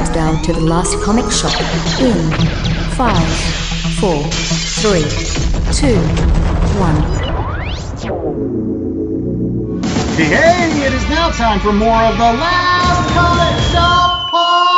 countdown to the last comic shop in 5, 4, 3, 2, 1. Hey, it is now time for more of the Last Comic Shop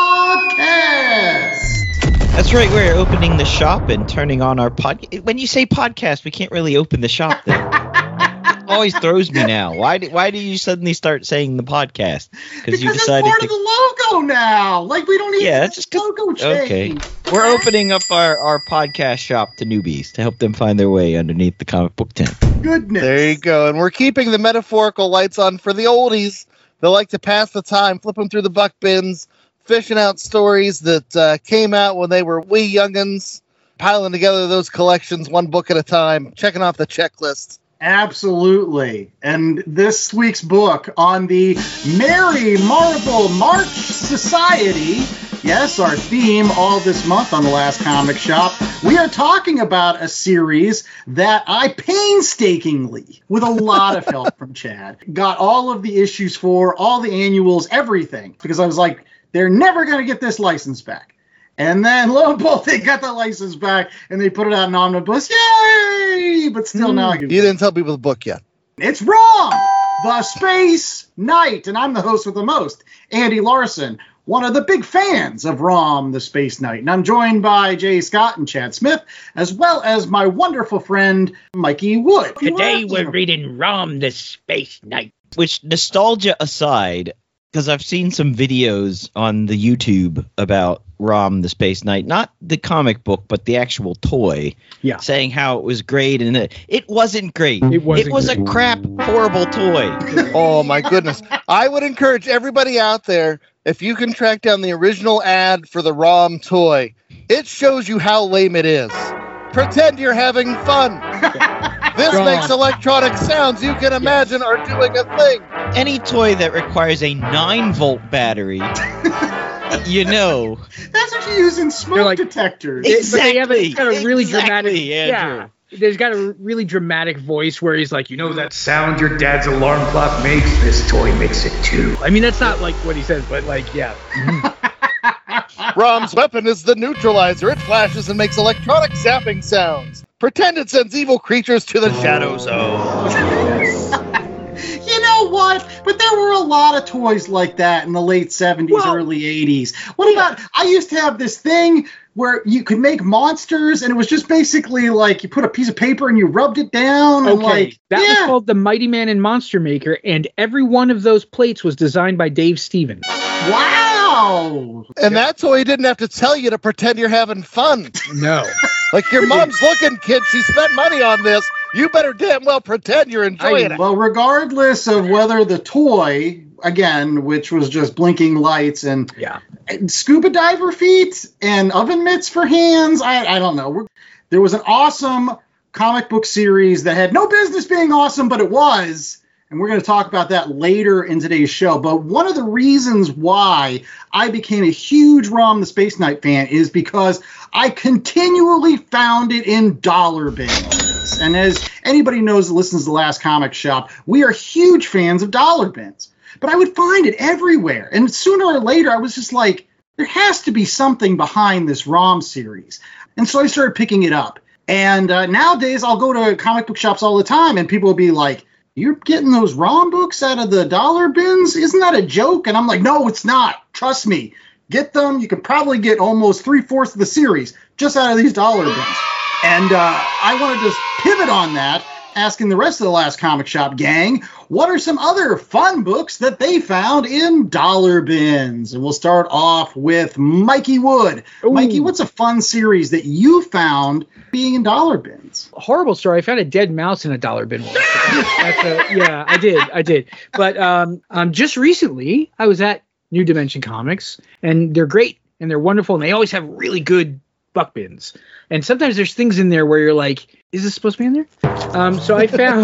podcast. That's right, we're opening the shop and turning on our podcast. When you say podcast, we can't really open the shop then. It always throws me now. Why do you suddenly start saying the podcast? Because you decided it's part of the logo now. Like, we don't need logo change. Okay. We're opening up our podcast shop to newbies to help them find their way underneath the comic book tent. Goodness. There you go. And we're keeping the metaphorical lights on for the oldies that like to pass the time, flipping through the buck bins, fishing out stories that came out when they were wee youngins, piling together those collections one book at a time, checking off the checklist. Absolutely. And this week's book on the Merry Marvel March Society, yes, our theme all this month on the Last Comic Shop, we are talking about a series that I painstakingly, with a lot of help from Chad, got all of the issues for, all the annuals, everything, because I was like, they're never going to get this license back. And then, lo and behold, they got the license back, and they put it out in omnibus. Yay! But still now... You didn't tell people the book yet. It's Rom, the Space Knight. And I'm the host with the most, Andy Larson, one of the big fans of Rom, the Space Knight. And I'm joined by Jay Scott and Chad Smith, as well as my wonderful friend, Mikey Wood. Today we're reading Rom, the Space Knight. Which, nostalgia aside, because I've seen some videos on the YouTube about Rom, the Space Knight, not the comic book, but the actual toy, saying how it was great, and it wasn't great. It was a crap, horrible toy. Oh, my goodness. I would encourage everybody out there, if you can track down the original ad for the Rom toy, it shows you how lame it is. Pretend you're having fun. This makes electronic sounds you can imagine are doing a thing. Any toy that requires a 9-volt battery, you know. That's what you use in smoke detectors. Exactly. It's got a really dramatic... Andrew. There's got a really dramatic voice where he's like, you know that sound your dad's alarm clock makes? This toy makes it too. I mean, that's not like what he says, but like, yeah. Rom's weapon is the neutralizer. It flashes and makes electronic zapping sounds. Pretend it sends evil creatures to the Shadow Zone. You know what? But there were a lot of toys like that in the late 70s, early 80s. What about, I used to have this thing where you could make monsters, and it was just basically like you put a piece of paper and you rubbed it down. Okay, that was called the Mighty Man and Monster Maker, and every one of those plates was designed by Dave Stevens. Wow! And that toy didn't have to tell you to pretend you're having fun. No. Like, your mom's looking, kid. She spent money on this. You better damn well pretend you're enjoying it. Well, regardless of whether the toy, again, which was just blinking lights and scuba diver feet and oven mitts for hands, I don't know. There was an awesome comic book series that had no business being awesome, but it was. And we're going to talk about that later in today's show. But one of the reasons why I became a huge Rom the Space Knight fan is because I continually found it in dollar bins. And as anybody knows that listens to The Last Comic Shop, we are huge fans of dollar bins. But I would find it everywhere. And sooner or later, I was just like, there has to be something behind this Rom series. And so I started picking it up. And nowadays, I'll go to comic book shops all the time, and people will be like, you're getting those Rom books out of the dollar bins? Isn't that a joke? And I'm like, no, it's not. Trust me. Get them. You could probably get almost 3/4 of the series just out of these dollar bins. And I want to just pivot on that, asking the rest of the Last Comic Shop gang, what are some other fun books that they found in dollar bins? And we'll start off with Mikey Wood. Ooh. Mikey, what's a fun series that you found being in dollar bins? Horrible story. I found a dead mouse in a dollar bin once. I did. But just recently, I was at New Dimension Comics, and they're great, and they're wonderful, and they always have really good buck bins. And sometimes there's things in there where you're like, is this supposed to be in there? So I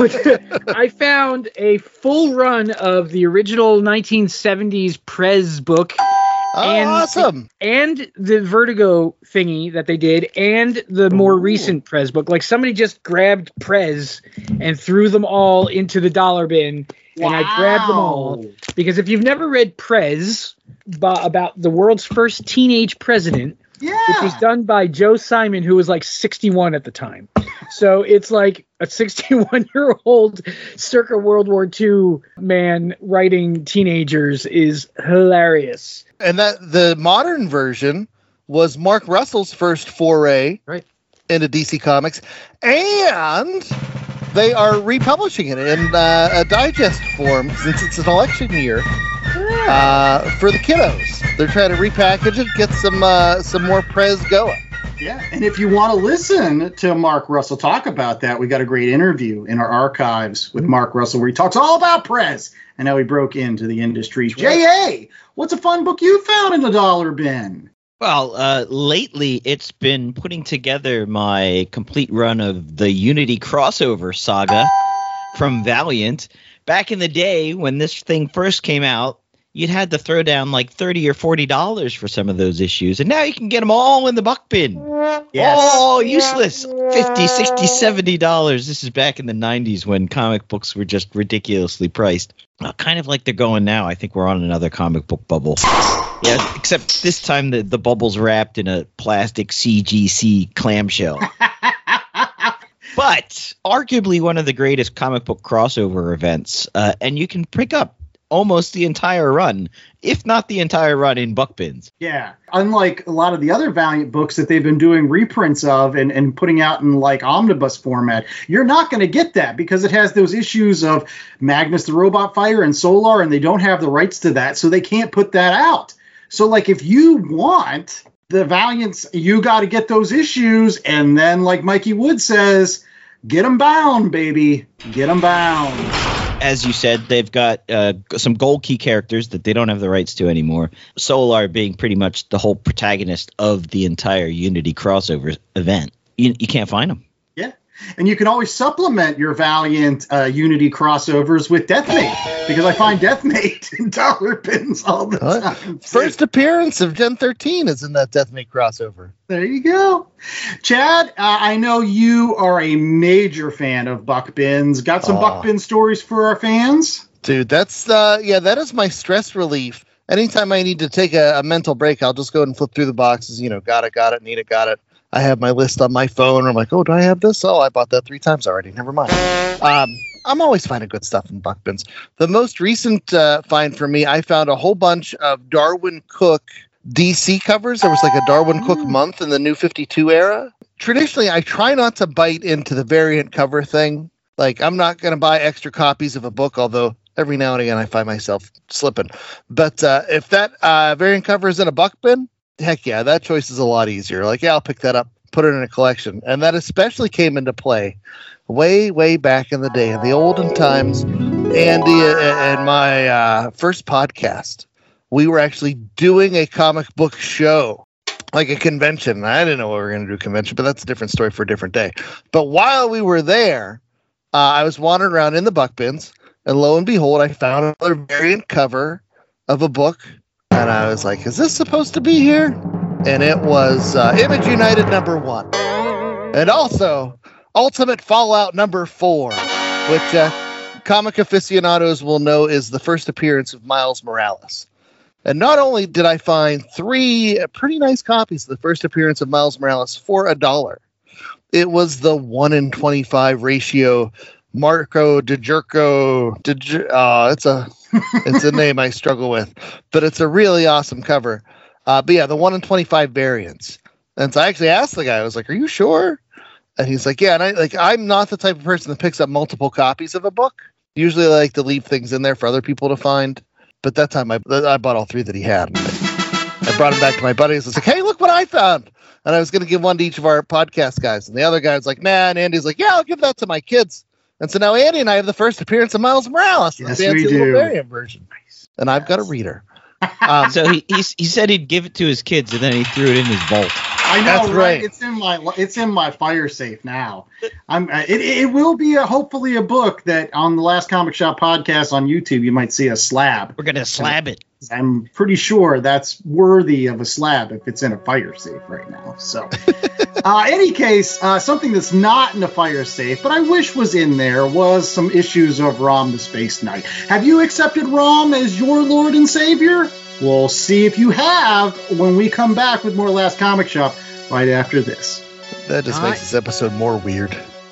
found a full run of the original 1970s Prez book. Awesome. And the Vertigo thingy that they did, and the more recent Prez book. Like, somebody just grabbed Prez and threw them all into the dollar bin. And I grabbed them all. Because if you've never read Prez, about the world's first teenage president. Yeah. Which was done by Joe Simon, who was like 61 at the time. So it's like a 61-year-old circa World War II man writing teenagers is hilarious. And that the modern version was Mark Russell's first foray into DC Comics. And they are republishing it in a digest form since it's an election year. For the kiddos. They're trying to repackage it, get some more Prez going. Yeah, and if you want to listen to Mark Russell talk about that, we got a great interview in our archives with Mark Russell where he talks all about Prez and how he broke into the industry. J.A., what's a fun book you found in the dollar bin? Well, lately it's been putting together my complete run of the Unity crossover saga from Valiant. Back in the day when this thing first came out, you'd had to throw down like $30 or $40 for some of those issues. And now you can get them all in the buck bin. Yes. All useless. $50, $60, $70. This is back in the 90s when comic books were just ridiculously priced. Kind of like they're going now. I think we're on another comic book bubble. Yeah, except this time the bubble's wrapped in a plastic CGC clamshell. But arguably one of the greatest comic book crossover events. And you can pick up almost the entire run, if not the entire run, in buck bins. Yeah. Unlike a lot of the other Valiant books that they've been doing reprints of and putting out in like omnibus format, you're not going to get that because it has those issues of Magnus the Robot Fighter and Solar, and they don't have the rights to that, so they can't put that out. So like if you want the Valiants, you got to get those issues, and then like Mikey Wood says, get them bound, baby. Get them bound. As you said, they've got some gold key characters that they don't have the rights to anymore. Solar being pretty much the whole protagonist of the entire Unity crossover event. You can't find them. Yeah. And you can always supplement your Valiant Unity crossovers with Deathmate, because I find Deathmate in dollar bins all the time. First appearance of Gen 13 is in that Deathmate crossover. There you go. Chad, I know you are a major fan of buck bins. Got some buck bin stories for our fans? Dude, that's that is my stress relief. Anytime I need to take a mental break, I'll just go and flip through the boxes. Got it, need it, got it. I have my list on my phone. I'm like, oh, do I have this? Oh, I bought that 3 times already. Never mind. I'm always finding good stuff in buck bins. The most recent find for me, I found a whole bunch of Darwin Cook DC covers. There was like a Darwin Cook month in the New 52 era. Traditionally, I try not to bite into the variant cover thing. Like, I'm not going to buy extra copies of a book, although every now and again I find myself slipping. But if that variant cover is in a buck bin, heck yeah, that choice is a lot easier. Like, yeah, I'll pick that up, put it in a collection. And that especially came into play way, way back in the day, in the olden times. Andy and my first podcast, we were actually doing a comic book show, like a convention. I didn't know what we were going to do a convention, but that's a different story for a different day. But while we were there, I was wandering around in the buck bins, and lo and behold, I found another variant cover of a book. And I was like, is this supposed to be here? And it was Image United #1. And also Ultimate Fallout #4, which comic aficionados will know is the first appearance of Miles Morales. And not only did I find 3 pretty nice copies of the first appearance of Miles Morales for $1, it was the 1 in 25 ratio Marco DiGerco. It's a name I struggle with, but it's a really awesome cover. But yeah, the 1 in 25 variants. And so I actually asked the guy, I was like, are you sure? And he's like, yeah. And I'm not the type of person that picks up multiple copies of a book. Usually I like to leave things in there for other people to find. But that time I bought all 3 that he had. I brought them back to my buddies. I was like, hey, look what I found. And I was going to give one to each of our podcast guys. And the other guy was like, nah. And Andy's like, yeah, I'll give that to my kids. And so now Andy and I have the first appearance of Miles Morales. Yes, we do. Variant version. Nice. And I've got a reader. So he said he'd give it to his kids, and then he threw it in his vault. I know, that's right? It's in my fire safe now. It will be hopefully a book that on the Last Comic Shop podcast on YouTube you might see a slab. We're gonna slab it. I'm pretty sure that's worthy of a slab if it's in a fire safe right now. So, any case, something that's not in a fire safe, but I wish was in there, was some issues of Rom the Space Knight. Have you accepted Rom as your Lord and Savior? We'll see if you have when we come back with more Last Comic Shop right after this. That just makes this episode more weird.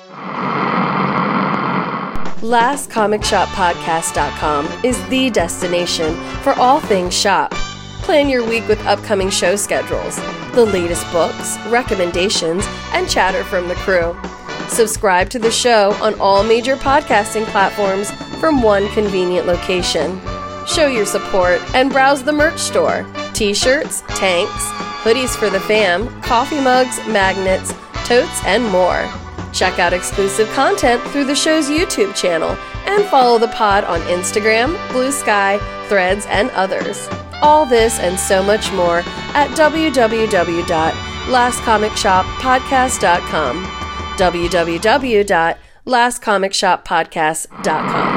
LastComicShopPodcast.com is the destination for all things shop. Plan your week with upcoming show schedules, the latest books, recommendations, and chatter from the crew. Subscribe to the show on all major podcasting platforms from one convenient location. Show your support and browse the merch store. T-shirts, tanks, hoodies for the fam, coffee mugs, magnets, totes, and more. Check out exclusive content through the show's YouTube channel and follow the pod on Instagram, Blue Sky, Threads, and others. All this and so much more at www.lastcomicshoppodcast.com. www.lastcomicshoppodcast.com.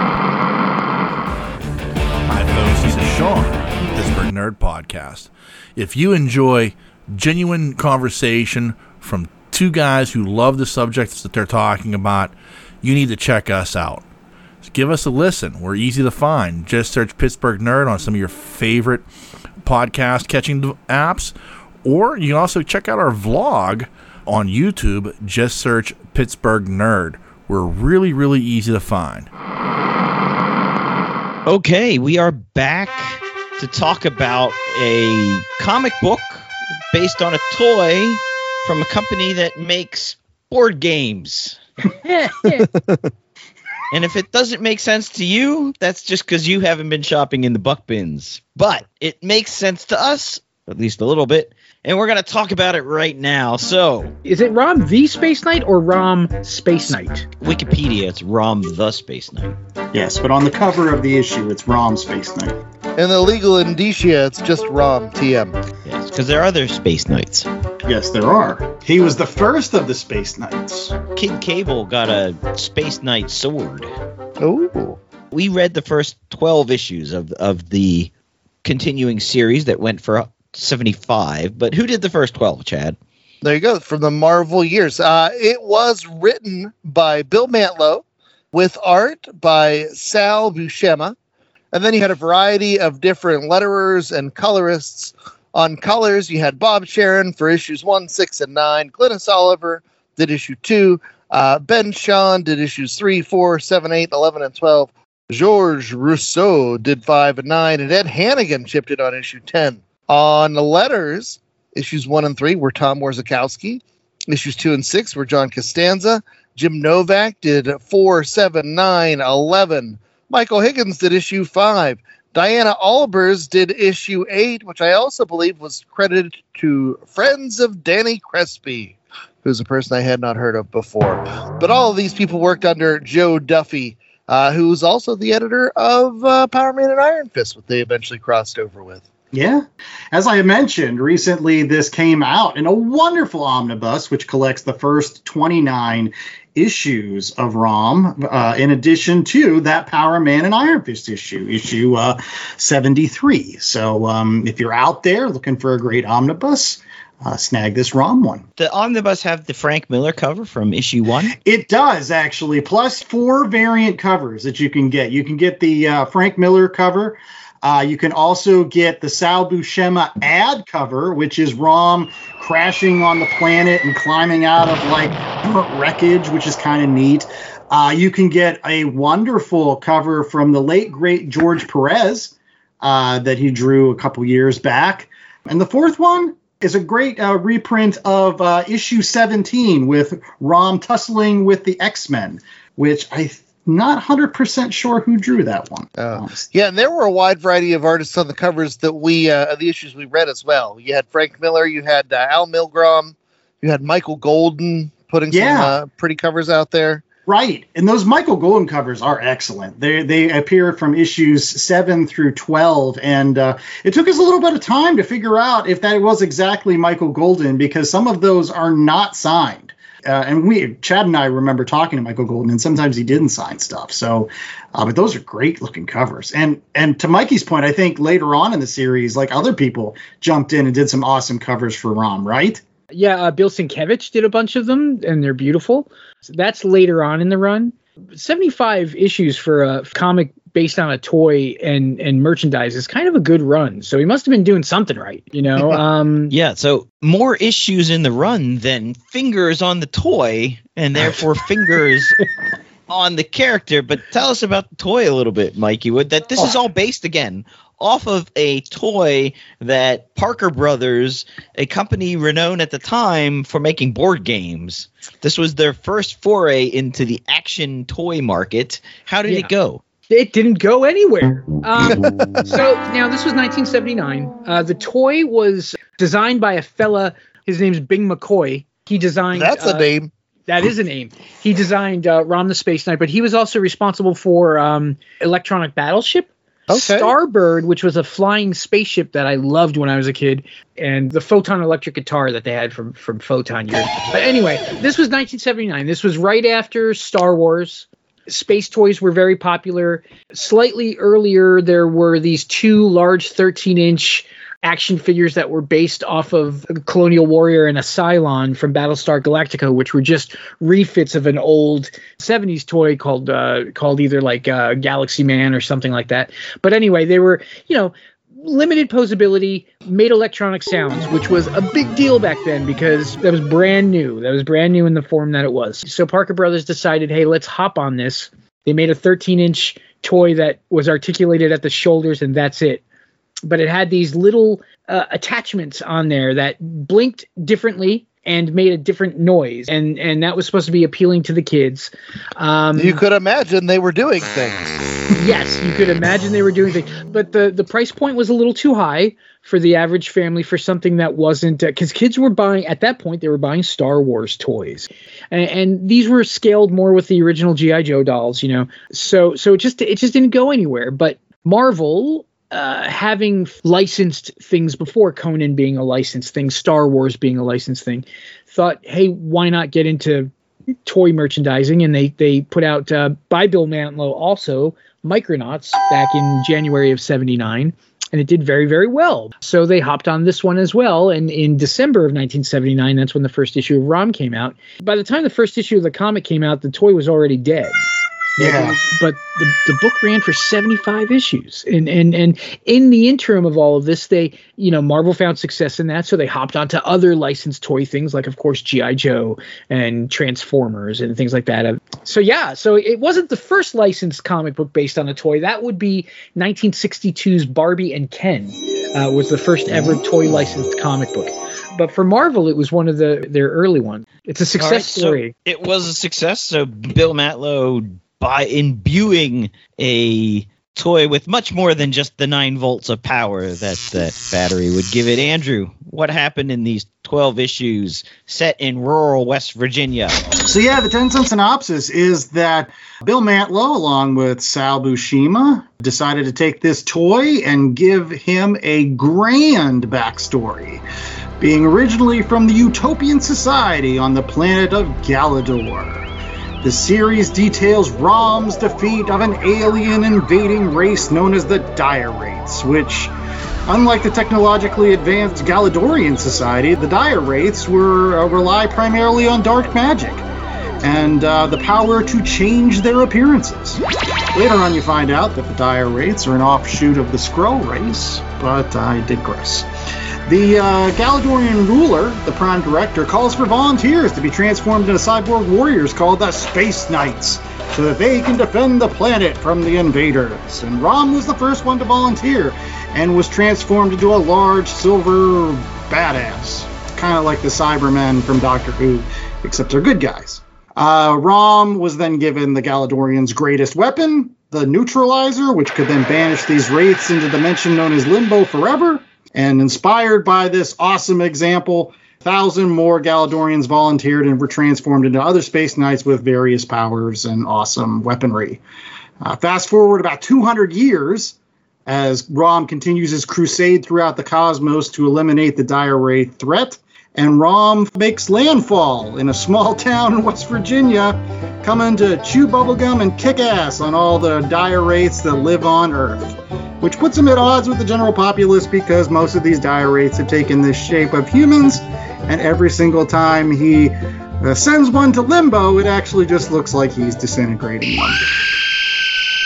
Hi folks, this is Sean, Pittsburgh Nerd Podcast. If you enjoy genuine conversation from two guys who love the subjects that they're talking about, you need to check us out. Give us a listen. We're easy to find. Just search Pittsburgh Nerd on some of your favorite podcast catching apps, or you can also check out our vlog on YouTube. Just search Pittsburgh Nerd. We're really, really easy to find. Okay, we are back to talk about a comic book based on a toy from a company that makes board games. And if it doesn't make sense to you, that's just because you haven't been shopping in the buck bins. But it makes sense to us, at least a little bit, and we're going to talk about it right now. So, is it ROM the Space Knight or ROM Space Knight? Wikipedia, it's ROM the Space Knight. Yes, but on the cover of the issue, it's ROM Space Knight. In the legal indicia, it's just ROM TM. Yes, because there are other Space Knights. Yes, there are. He was the first of the Space Knights. Kid Cable got a Space Knight sword. Ooh. We read the first 12 issues of the continuing series that went for 75, but who did the first 12, Chad? There you go, from the Marvel years. It was written by Bill Mantlo with art by Sal Buscema, and then you had a variety of different letterers and colorists. On colors, you had Bob Sharon for issues 1, 6, and 9. Glynis Oliver did issue 2. Ben Shawn did issues 3, 4, 7, 8, 11, and 12. Georges Rousseau did 5 and 9. And Ed Hannigan chipped in on issue 10. On the letters, issues 1 and 3 were Tom Warzakowski. Issues 2 and 6 were John Costanza. Jim Novak did 4, 7, 9, 11. Michael Higgins did issue 5. Diana Albers did issue 8, which I also believe was credited to Friends of Danny Crespi, who's a person I had not heard of before. But all of these people worked under Joe Duffy, who's also the editor of Power Man and Iron Fist, what they eventually crossed over with. Yeah. As I mentioned, recently this came out in a wonderful omnibus, which collects the first 29 issues of ROM, in addition to that Power Man and Iron Fist issue 73. So if you're out there looking for a great omnibus, snag this ROM one. The omnibus have the Frank Miller cover from issue 1? It does, actually, plus 4 variant covers that you can get. You can get the Frank Miller cover. You can also get the Sal Buscema ad cover, which is ROM crashing on the planet and climbing out of like burnt wreckage, which is kind of neat. You can get a wonderful cover from the late, great George Perez that he drew a couple years back. And the fourth one is a great reprint of issue 17 with ROM tussling with the X-Men, which not 100% sure who drew that one. Yeah, and there were a wide variety of artists on the covers that the issues we read as well. You had Frank Miller, you had Al Milgrom, you had Michael Golden putting some pretty covers out there. Right, and those Michael Golden covers are excellent. They appear from issues 7 through 12, and it took us a little bit of time to figure out if that was exactly Michael Golden, because some of those are not signed. And Chad and I remember talking to Michael Golden, and sometimes he didn't sign stuff. So, but those are great looking covers. And to Mikey's point, I think later on in the series, like other people jumped in and did some awesome covers for ROM, right? Yeah, Bill Sienkiewicz did a bunch of them, and they're beautiful. So that's later on in the run. 75 issues for a comic based on a toy and merchandise is kind of a good run. So he must have been doing something right, you know? Yeah, so more issues in the run than fingers on the toy, and therefore fingers on the character. But tell us about the toy a little bit, Mikey. That this is all based, again, off of a toy that Parker Brothers, a company renowned at the time for making board games. This was their first foray into the action toy market. How did it go? It didn't go anywhere. So now this was 1979. The toy was designed by a fella. His name's Bing McCoy. He designed. That's a name. That is a name. He designed Rom the Space Knight, but he was also responsible for Electronic Battleship. Okay. Starbird, which was a flying spaceship that I loved when I was a kid, and the Photon electric guitar that they had from Photon years. But anyway, this was 1979. This was right after Star Wars. Space toys were very popular. Slightly earlier, there were these two large 13-inch action figures that were based off of a Colonial Warrior and a Cylon from Battlestar Galactica, which were just refits of an old 70s toy called either like Galaxy Man or something like that. But anyway, they were, limited posability, made electronic sounds, which was a big deal back then because that was brand new. That was brand new in the form that it was. So Parker Brothers decided, hey, let's hop on this. They made a 13-inch toy that was articulated at the shoulders, and that's it. But it had these little attachments on there that blinked differently and made a different noise. And that was supposed to be appealing to the kids. You could imagine they were doing things. Yes, you could imagine they were doing things. But the price point was a little too high for the average family for something that wasn't... Because kids were buying... At that point, they were buying Star Wars toys. And these were scaled more with the original G.I. Joe dolls, So it just didn't go anywhere. But Marvel... having licensed things before, Conan being a licensed thing, Star Wars being a licensed thing, thought, hey, why not get into toy merchandising? And they put out, by Bill Mantlo also, Micronauts back in January of 79, and it did very, very well. So they hopped on this one as well, and in December of 1979, that's when the first issue of ROM came out. By the time the first issue of the comic came out, the toy was already dead. Yeah. But the book ran for 75 issues. And in the interim of all of this, they, Marvel found success in that. So they hopped onto other licensed toy things like, of course, G.I. Joe and Transformers and things like that. So it wasn't the first licensed comic book based on a toy. That would be 1962's Barbie and Ken was the first ever toy licensed comic book. But for Marvel, it was one of their early ones. It's a success story. So it was a success. So Bill Mantlo, by imbuing a toy with much more than just the 9 volts of power that the battery would give it. Andrew, what happened in these 12 issues set in rural West Virginia? So the 10-cent synopsis is that Bill Mantlo, along with Sal Buscema, decided to take this toy and give him a grand backstory. Being originally from the Utopian Society on the planet of Galador. The series details Rom's defeat of an alien invading race known as the Dire Wraiths, which, unlike the technologically advanced Galadorian society, the Dire Wraiths rely primarily on dark magic and the power to change their appearances. Later on, you find out that the Dire Wraiths are an offshoot of the Skrull race, but I digress. The Galadorian ruler, the Prime Director, calls for volunteers to be transformed into cyborg warriors called the Space Knights, so that they can defend the planet from the invaders. And Rom was the first one to volunteer, and was transformed into a large silver badass, kind of like the Cybermen from Doctor Who, except they're good guys. Rom was then given the Galadorians' greatest weapon, the Neutralizer, which could then banish these wraiths into the dimension known as Limbo forever. And inspired by this awesome example, 1,000 more Galadorians volunteered and were transformed into other Space Knights with various powers and awesome weaponry. Fast forward about 200 years, as Rom continues his crusade throughout the cosmos to eliminate the Dire Wraith threat, and Rom makes landfall in a small town in West Virginia, coming to chew bubblegum and kick ass on all the Dire Wraiths that live on Earth, which puts him at odds with the general populace because most of these Dire Wraiths have taken the shape of humans, and every single time he sends one to Limbo, it actually just looks like he's disintegrating one.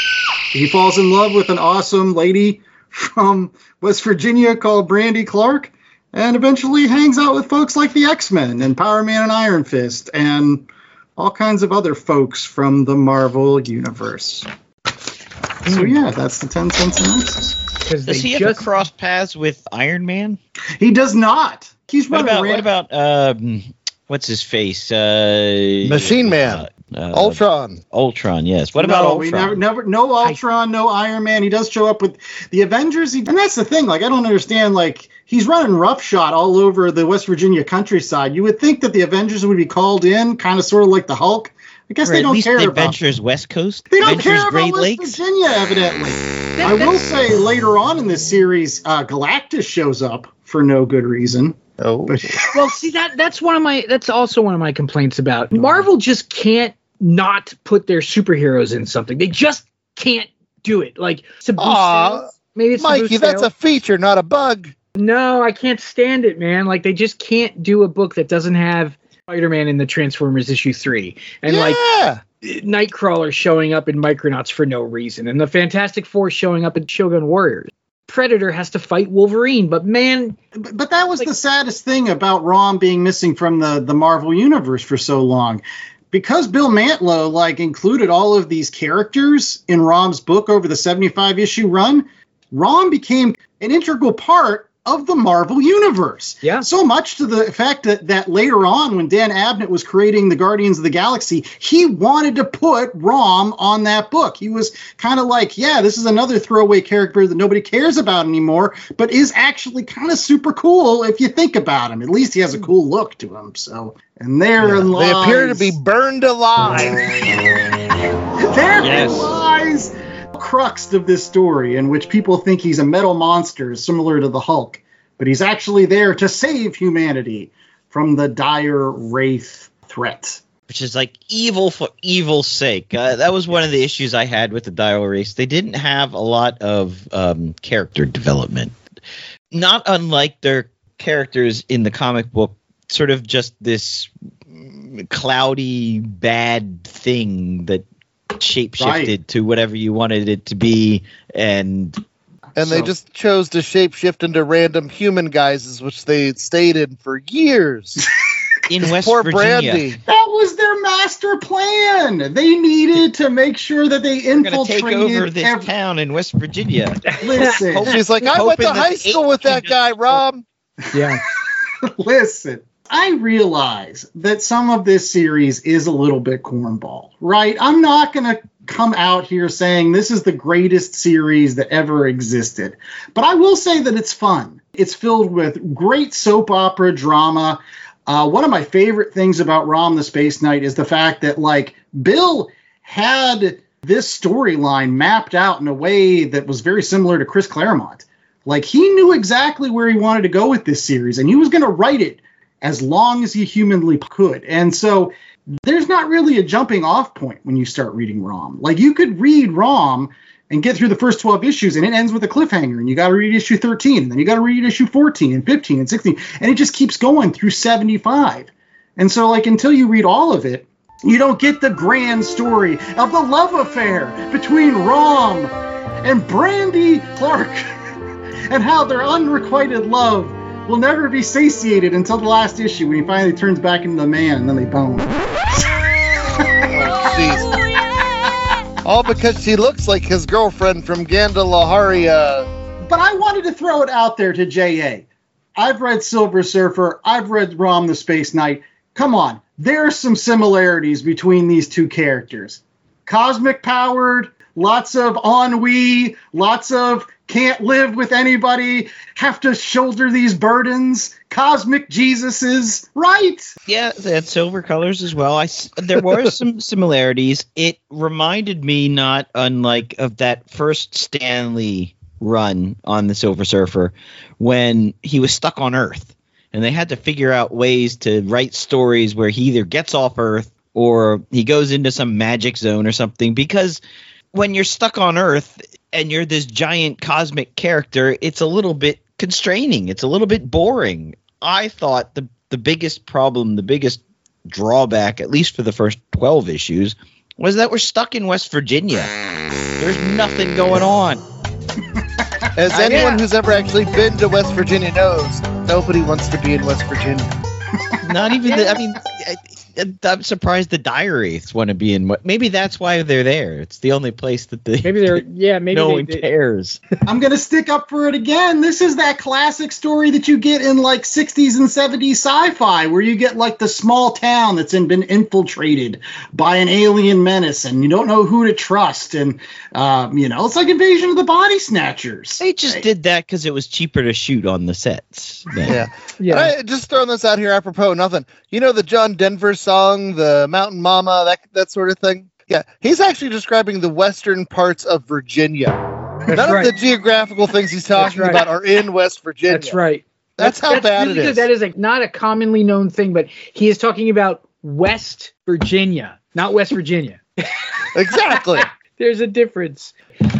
He falls in love with an awesome lady from West Virginia called Brandy Clark, and eventually hangs out with folks like the X-Men and Power Man and Iron Fist and all kinds of other folks from the Marvel Universe. So yeah, that's the 10 cent synopsis. Does he ever cross paths with Iron Man? He does not. He's what about what's his face? Machine Man. Ultron. Ultron, yes. What about Ultron? We never, no Ultron, no Iron Man. He does show up with the Avengers. And that's the thing. Like, I don't understand. Like, he's running roughshod all over the West Virginia countryside. You would think that the Avengers would be called in, kind of sort of like the Hulk. I guess they don't care about Adventures West Coast. They don't care about West Virginia, evidently. I will say later on in this series, Galactus shows up for no good reason. Oh, well, see that's also one of my complaints about Marvel. Just can't not put their superheroes in something. They just can't do it. Like, maybe it's Mikey. That's a feature, not a bug. No, I can't stand it, man. Like, they just can't do a book that doesn't have Spider-Man in the Transformers issue 3, and like Nightcrawler showing up in Micronauts for no reason, and the Fantastic Four showing up in Shogun Warriors. Predator has to fight Wolverine, but man, but that was the saddest thing about Rom being missing from the Marvel Universe for so long. Because Bill Mantlo included all of these characters in Rom's book over the 75 issue run, Rom became an integral part of the Marvel Universe. Yeah. So much to the fact that later on, when Dan Abnett was creating the Guardians of the Galaxy, he wanted to put Rom on that book. He was kind of like, yeah, this is another throwaway character that nobody cares about anymore, but is actually kind of super cool if you think about him. At least he has a cool look to him. So, and therein lies... They appear to be burned alive. Therein lies crux of this story, in which people think he's a metal monster similar to the Hulk, but he's actually there to save humanity from the dire Wraith threat. Which is like evil for evil's sake. That was one of the issues I had with the dire Wraith. They didn't have a lot of character development. Not unlike their characters in the comic book, sort of just this cloudy, bad thing that shapeshifted to whatever you wanted it to be, and they just chose to shapeshift into random human guises, which they stayed in for years. In West Virginia. Brandy. That was their master plan. They needed to make sure that they infiltrated take over this town in West Virginia. Listen, she's like, I went to high school with that guy, Rob. Yeah. Listen, I realize that some of this series is a little bit cornball, right? I'm not going to come out here saying this is the greatest series that ever existed, but I will say that it's fun. It's filled with great soap opera drama. One of my favorite things about Rom the Space Knight is the fact that, Bill had this storyline mapped out in a way that was very similar to Chris Claremont. He knew exactly where he wanted to go with this series, and he was going to write it as long as he humanly could. And so there's not really a jumping off point when you start reading Rom. You could read Rom and get through the first 12 issues, and it ends with a cliffhanger, and you got to read issue 13, and then you got to read issue 14 and 15 and 16, and it just keeps going through 75. And so, until you read all of it, you don't get the grand story of the love affair between Rom and Brandy Clark and how their unrequited love will never be satiated until the last issue when he finally turns back into the man, and then they bone. All because she looks like his girlfriend from Gandalaharia. But I wanted to throw it out there to J.A. I've read Silver Surfer. I've read Rom the Space Knight. Come on. There are some similarities between these two characters. Cosmic powered, lots of ennui, lots of can't live with anybody, have to shoulder these burdens, cosmic Jesuses, right? Yeah, they had silver colors as well. There were some similarities. It reminded me, not unlike of that first Stan Lee run on the Silver Surfer, when he was stuck on Earth, and they had to figure out ways to write stories where he either gets off Earth or he goes into some magic zone or something, because when you're stuck on Earth and you're this giant cosmic character, it's a little bit constraining. It's a little bit boring. I thought the biggest problem, the biggest drawback, at least for the first 12 issues, was that we're stuck in West Virginia. There's nothing going on. As anyone who's ever actually been to West Virginia knows, nobody wants to be in West Virginia. Not even I'm surprised the dire wraiths want to be in. Maybe that's why they're there. It's the only place that no one cares. I'm gonna stick up for it again. This is that classic story that you get in like 60s and 70s sci-fi, where you get like the small town that's been infiltrated by an alien menace, and you don't know who to trust, and it's like Invasion of the Body Snatchers. They just did that because it was cheaper to shoot on the sets. Yeah. Just throwing this out here apropos nothing. You know the John Denver song, the Mountain Mama, that sort of thing? Yeah, he's actually describing the western parts of Virginia. None of the geographical things he's talking about are in West Virginia. That's right. That's how bad really it is. That is not a commonly known thing, but he is talking about West Virginia, not West Virginia. Exactly. There's a difference.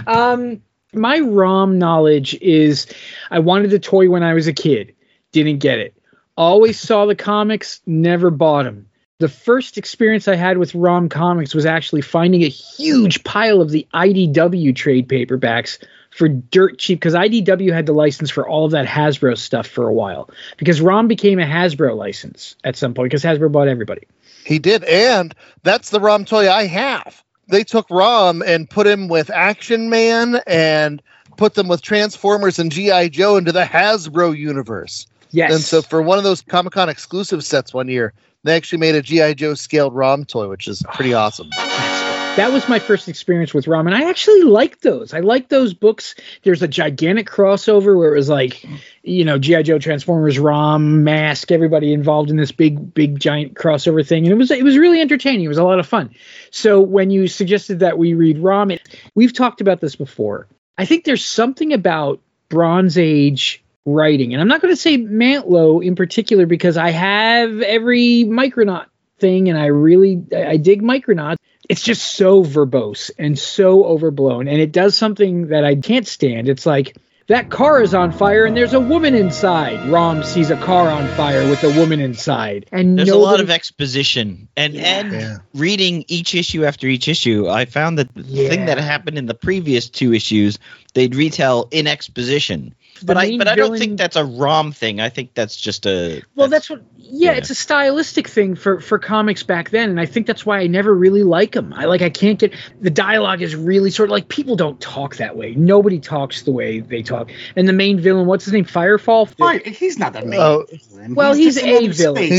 My ROM knowledge is I wanted the toy when I was a kid. Didn't get it. Always saw the comics, never bought them. The first experience I had with ROM comics was actually finding a huge pile of the IDW trade paperbacks for dirt cheap, because IDW had the license for all of that Hasbro stuff for a while, because ROM became a Hasbro license at some point because Hasbro bought everybody. He did, and that's the ROM toy I have. They took ROM and put him with Action Man and put them with Transformers and G.I. Joe into the Hasbro universe. Yes. And so for one of those Comic-Con exclusive sets one year, they actually made a G.I. Joe scaled ROM toy, which is pretty awesome. That was my first experience with ROM, and I actually liked those. I liked those books. There's a gigantic crossover where it was like, G.I. Joe, Transformers, ROM, Mask, everybody involved in this big, giant crossover thing. And it was really entertaining. It was a lot of fun. So when you suggested that we read ROM, we've talked about this before. I think there's something about Bronze Age writing, and I'm not going to say Mantlo in particular because I have every Micronaut thing, and I dig Micronauts. It's just so verbose and so overblown, and it does something that I can't stand. It's like, that car is on fire and there's a woman inside. Rom sees a car on fire with a woman inside. And there's a lot of exposition. And reading each issue after each issue, I found that the thing that happened in the previous two issues, they'd retell in exposition. But I don't think that's a ROM thing. I think that's just a... Well, that's what... Yeah, it's a stylistic thing for comics back then, and I think that's why I never really like them. I can't get... The dialogue is really sort of like, people don't talk that way. Nobody talks the way they talk. And the main villain, what's his name? Firefall? He's not the main villain. Well, he's a villain.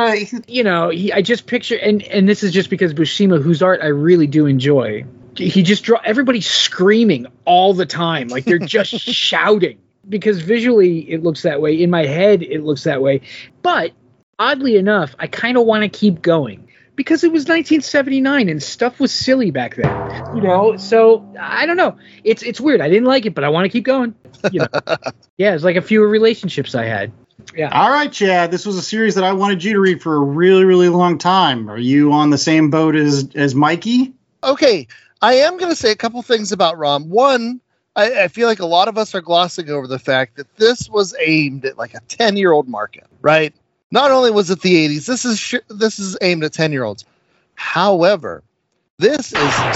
I just picture... And this is just because Buscema, whose art I really do enjoy, he just everybody's screaming all the time. Like, they're just shouting. Because visually it looks that way. In my head it looks that way. But oddly enough, I kind of want to keep going because it was 1979 and stuff was silly back then. So I don't know. It's weird. I didn't like it, but I want to keep going. Yeah, it's like a few relationships I had. Yeah. All right, Chad. This was a series that I wanted you to read for a really, really long time. Are you on the same boat as Mikey? Okay. I am going to say a couple things about ROM. One, I feel like a lot of us are glossing over the fact that this was aimed at like a 10-year-old market, right? Not only was it the 80s, this is aimed at 10-year-olds. However, this is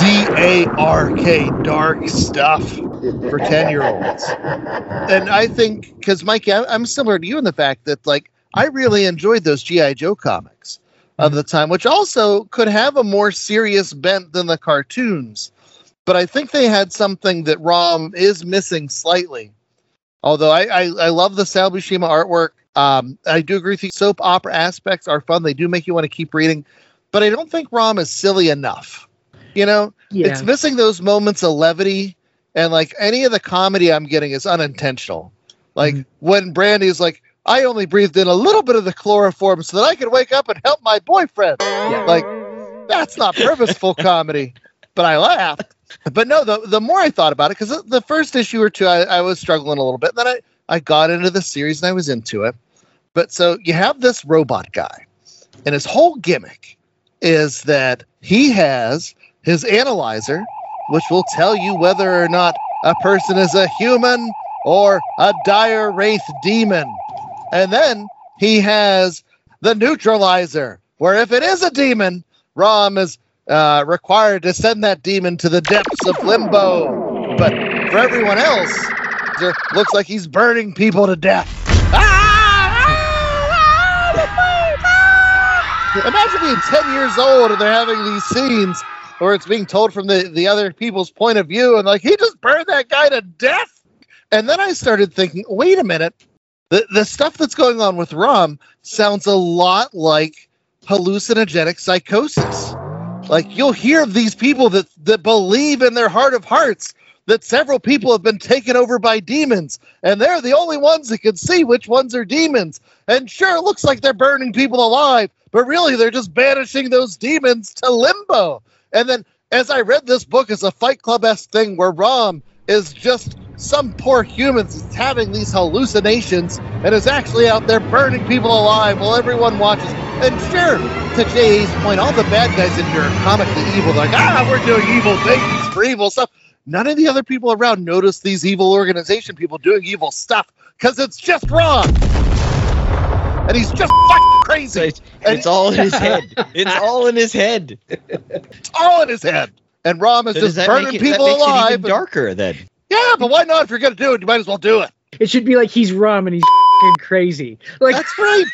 dark stuff for 10-year-olds. And I think, because Mikey, I'm similar to you in the fact that like I really enjoyed those G.I. Joe comics of the time, which also could have a more serious bent than the cartoons. But I think they had something that ROM is missing slightly. Although I love the Sal Buscema artwork. I do agree with you. Soap opera aspects are fun. They do make you want to keep reading. But I don't think ROM is silly enough. It's missing those moments of levity. And like any of the comedy I'm getting is unintentional. Like when Brandy's like, I only breathed in a little bit of the chloroform so that I could wake up and help my boyfriend. Yeah. Like, that's not purposeful comedy. But I laughed. But no, the more I thought about it, because the first issue or two, I was struggling a little bit. Then I got into the series and I was into it. But so you have this robot guy, and his whole gimmick is that he has his analyzer, which will tell you whether or not a person is a human or a dire wraith demon. And then he has the neutralizer, where if it is a demon, ROM is required to send that demon to the depths of limbo. But for everyone else, it looks like he's burning people to death. Imagine being 10 years old and they're having these scenes where it's being told from the other people's point of view, and like, he just burned that guy to death. And then I started thinking, wait a minute, the stuff that's going on with Rom sounds a lot like hallucinogenic psychosis. Like, you'll hear these people that believe in their heart of hearts that several people have been taken over by demons, and they're the only ones that can see which ones are demons. And sure, it looks like they're burning people alive, but really they're just banishing those demons to limbo. And then, as I read this book as a Fight Club-esque thing where Rom is just some poor human that's having these hallucinations and is actually out there burning people alive while everyone watches. And sure, to Jay's point, all the bad guys in here are comically evil. They're like, we're doing evil things for evil stuff. None of the other people around notice these evil organization people doing evil stuff because it's just Rom. And he's just fucking crazy. It's all in his head. It's all in his head. It's all in his head. And Rom is just burning people alive. That makes it even darker then. Yeah, but why not? If you're going to do it, you might as well do it. It should be like he's Rom and he's fucking crazy. Like, that's right.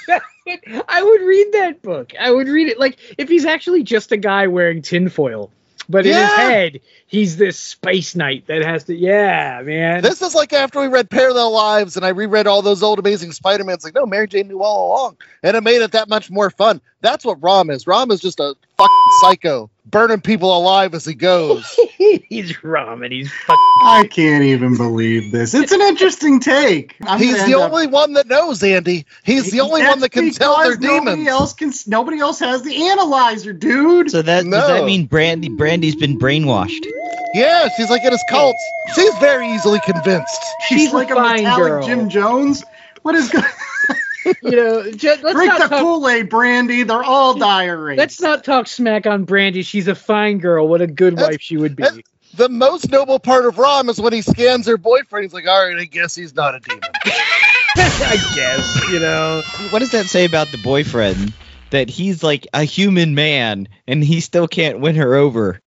I would read that book. I would read it. Like, if he's actually just a guy wearing tinfoil. But in his head, he's this space knight that has to, man. This is like after we read Parallel Lives and I reread all those old Amazing Spider-Man. It's like, no, Mary Jane knew all along. And it made it that much more fun. That's what Rom is. Rom is just a fucking psycho, burning people alive as he goes. He's Rom and he's fucking... I can't even believe this. It's an interesting take. He's the only one that knows, Andy. He's the only one that can tell they're demons. Nobody else has the analyzer, dude. So does that mean Brandy's been brainwashed? Yeah, she's like in his cult. She's very easily convinced. She's like a metallic girl. Jim Jones. What is going let's drink the Kool-Aid, Brandy. They're all diarrhea. Let's not talk smack on Brandy. She's a fine girl. What a good wife she would be. The most noble part of Rom is when he scans her boyfriend. He's like, all right, I guess he's not a demon. I guess, What does that say about the boyfriend? That he's like a human man and he still can't win her over.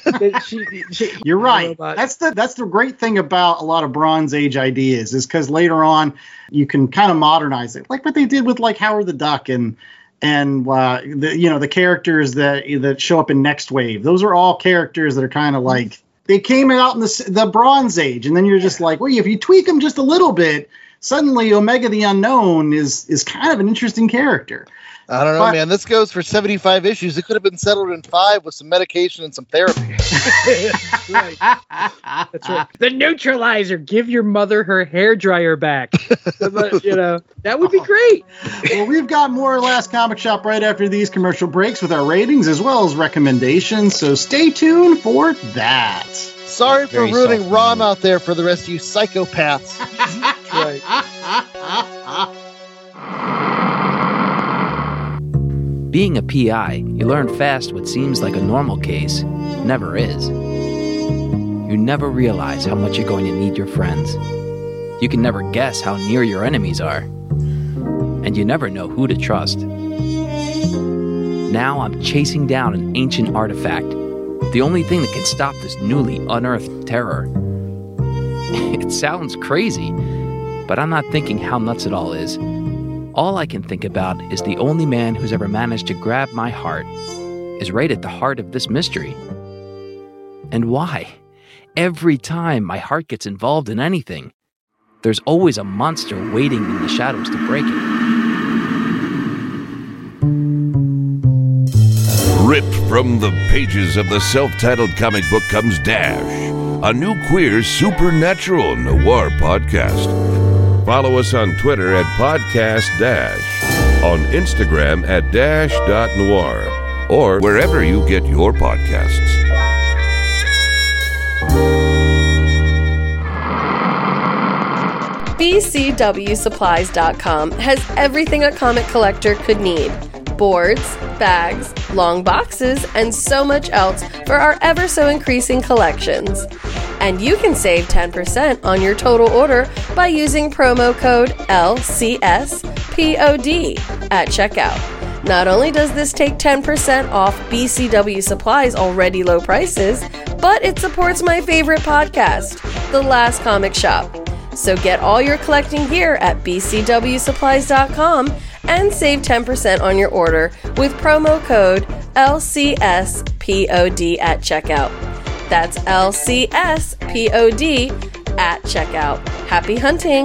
You're right. That's the great thing about a lot of Bronze Age ideas is because later on you can kind of modernize it, like what they did with like Howard the Duck and the characters that show up in Next Wave. Those are all characters that are kind of like they came out in the Bronze Age, and then you're just like, well, if you tweak them just a little bit, suddenly Omega the Unknown is kind of an interesting character. I don't know, man. This goes for 75 issues. It could have been settled in 5 with some medication and some therapy. That's right. That's right. The neutralizer. Give your mother her hairdryer back. That would be great. Well, we've got more Last Comic Shop right after these commercial breaks with our ratings as well as recommendations. So stay tuned for that. Sorry for ruining Rom out there for the rest of you psychopaths. That's right. Being a PI, you learn fast what seems like a normal case never is. You never realize how much you're going to need your friends. You can never guess how near your enemies are. And you never know who to trust. Now I'm chasing down an ancient artifact, the only thing that can stop this newly unearthed terror. It sounds crazy, but I'm not thinking how nuts it all is. All I can think about is the only man who's ever managed to grab my heart is right at the heart of this mystery. And why? Every time my heart gets involved in anything, there's always a monster waiting in the shadows to break it. Ripped from the pages of the self-titled comic book comes Dash, a new queer supernatural noir podcast. Follow us on Twitter at Podcast Dash, on Instagram at dash.noir, or wherever you get your podcasts. BCWSupplies.com has everything a comic collector could need. Boards, bags, long boxes, and so much else for our ever so increasing collections. And you can save 10% on your total order by using promo code LCSPOD at checkout. Not only does this take 10% off BCW Supplies' already low prices, but it supports my favorite podcast, The Last Comic Shop. So get all your collecting gear at bcwsupplies.com and save 10% on your order with promo code LCSPOD at checkout. That's LCSPOD at checkout. Happy hunting!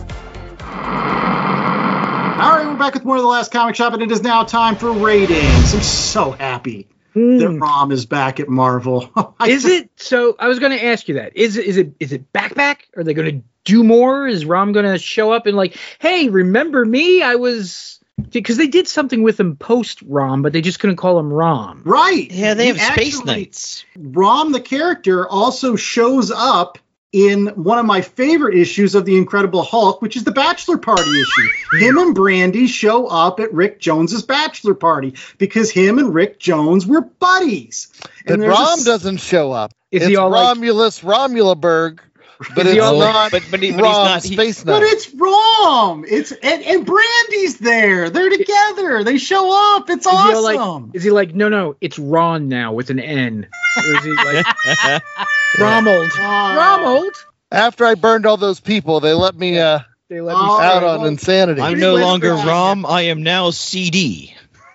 All right, we're back with more of The Last Comic Shop, and it is now time for ratings. I'm so happy that Rom is back at Marvel. Is it? So I was going to ask you that. Is it back? Are they going to do more? Is Rom going to show up and like, hey, remember me? I was... Because they did something with him post-Rom, but they just couldn't call him Rom. Right. Yeah, they have Space Knights. Rom, the character, also shows up in one of my favorite issues of The Incredible Hulk, which is the Bachelor Party issue. Him and Brandy show up at Rick Jones's bachelor party because him and Rick Jones were buddies. And Rom doesn't show up. Is he all Romulus Romulaberg? But it's not. But he's not. Space Knight. But it's Rom. It's and Brandy's there. They're together. They show up. It's awesome. Is he like no? It's Ron now with an N. Or is he like Romold? Romold. After I burned all those people, they let me. They let me out on insanity. I'm no longer Rom. I am now CD.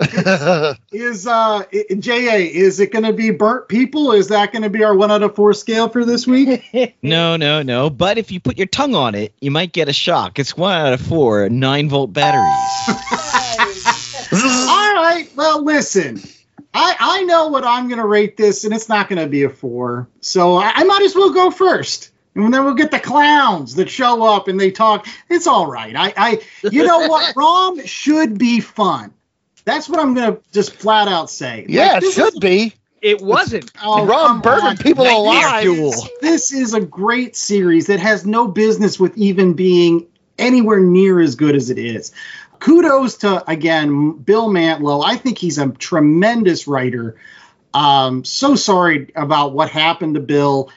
Is J.A., is it going to be burnt people? Is that going to be our 1 out of 4 scale for this week? No. But if you put your tongue on it, you might get a shock. It's 1 out of 4 9-volt batteries. All right. Well, listen. I know what I'm going to rate this, and it's not going to be a 4. So I might as well go first. And then we'll get the clowns that show up and they talk. It's all right. You know what? Rom should be fun. That's what I'm going to just flat out say. Yeah, like, it should be. It wasn't. Rom burning people alive. This is a great series that has no business with even being anywhere near as good as it is. Kudos to, again, Bill Mantlo. I think he's a tremendous writer. So sorry about what happened to Bill.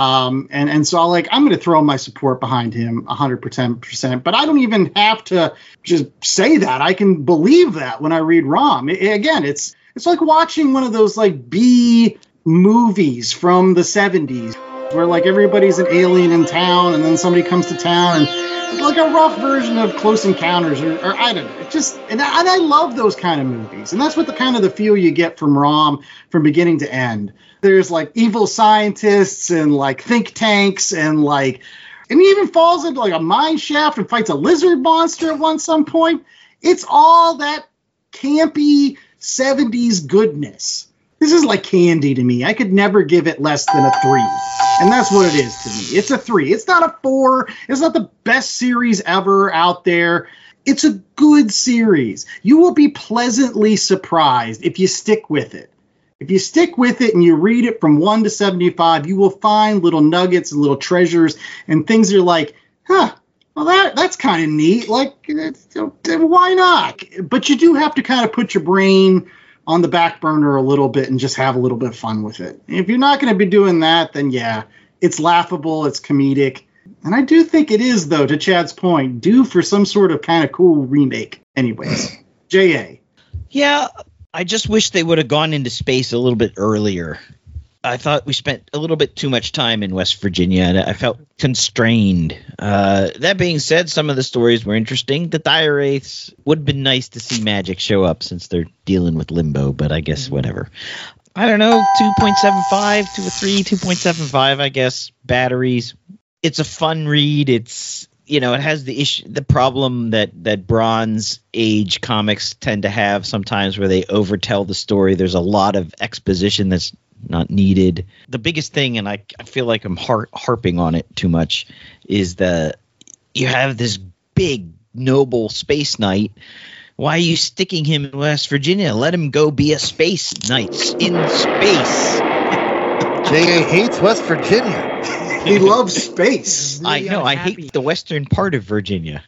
And so I'm going to throw my support behind him 100%, but I don't even have to just say that. I can believe that when I read Rom. Again, it's like watching one of those like B movies from the 70s where like everybody's an alien in town and then somebody comes to town and like a rough version of Close Encounters or I don't know. And I love those kind of movies. And that's what the feel you get from Rom from beginning to end. There's like evil scientists and like think tanks and he even falls into like a mine shaft and fights a lizard monster at some point. It's all that campy 70s goodness. This is like candy to me. I could never give it less than a 3. And that's what it is to me. It's a 3. It's not a 4. It's not the best series ever out there. It's a good series. You will be pleasantly surprised if you stick with it. If you stick with it and you read it from 1 to 75, you will find little nuggets and little treasures and things you're like, well, that's kind of neat. Like, why not? But you do have to kind of put your brain on the back burner a little bit and just have a little bit of fun with it. If you're not going to be doing that, then yeah, it's laughable, it's comedic. And I do think it is, though, to Chad's point, due for some sort of kind of cool remake. Anyways, J.A. Yeah, I just wish they would have gone into space a little bit earlier. I thought we spent a little bit too much time in West Virginia, and I felt constrained. That being said, some of the stories were interesting. The Dire Wraiths would have been nice to see Magic show up since they're dealing with Limbo, but I guess whatever. I don't know, 2.75 to a 3, 2.75, I guess, batteries. It's a fun read. It's, it has the problem that Bronze Age comics tend to have sometimes where they overtell the story. There's a lot of exposition that's not needed. The biggest thing, and I feel like I'm harping on it too much, is you have this big, noble space knight. Why are you sticking him in West Virginia? Let him go be a space knight in space. J.A. hates West Virginia. He loves space. I know. I hate the western part of Virginia.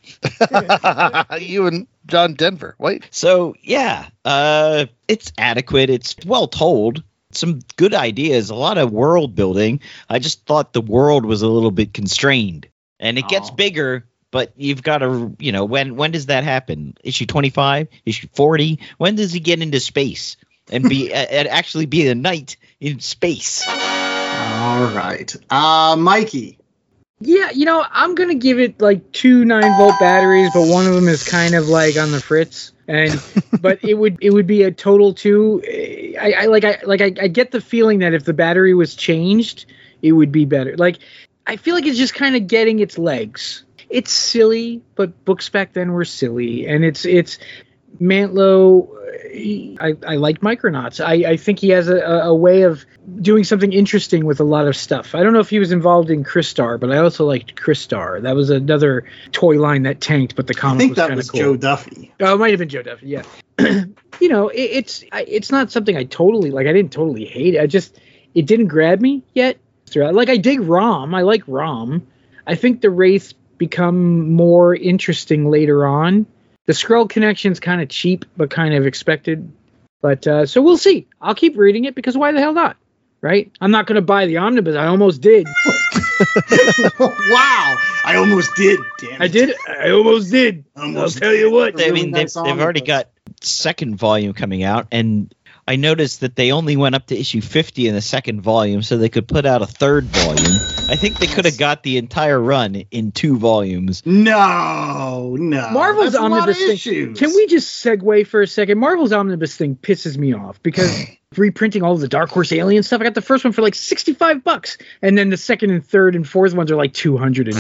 You and John Denver. Wait. So, yeah, it's adequate. It's well told. Some good ideas. A lot of world building. I just thought the world was a little bit constrained. And it gets bigger, But you've got to, when does that happen? Issue 25? Issue 40? When does he get into space and be and actually be a knight in space? All right. Mikey. Yeah, I'm going to give it like 2 9-volt batteries, but one of them is kind of like on the fritz. But it would be a total 2. I get the feeling that if the battery was changed, it would be better. Like, I feel like it's just kind of getting its legs. It's silly, but books back then were silly, and it's Mantlo. I like Micronauts. I think he has a way of doing something interesting with a lot of stuff. I don't know if he was involved in Crystar, but I also liked Crystar. That was another toy line that tanked, but the comic was kind of cool. I think that was Joe Duffy. Oh, it might have been Joe Duffy. Yeah. It's not something I totally like. I didn't totally hate it. It didn't grab me yet. Like, I dig Rom. I like Rom. I think the Wraiths become more interesting later on. The Skrull connection's kind of cheap, but kind of expected. But so we'll see. I'll keep reading it because why the hell not? Right? I'm not going to buy the omnibus. I almost did. Wow. I almost did. Damn it. I did. I almost did. I'll tell you what. They've already got second volume coming out, and I noticed that they only went up to issue 50 in the second volume, so they could put out a third volume. I think they could have got the entire run in 2 volumes. No. Marvel's omnibus thing. Can we just segue for a second? Marvel's omnibus thing pisses me off because reprinting all of the Dark Horse Alien stuff. I got the first one for like $65, and then the second and third and fourth ones are like $250.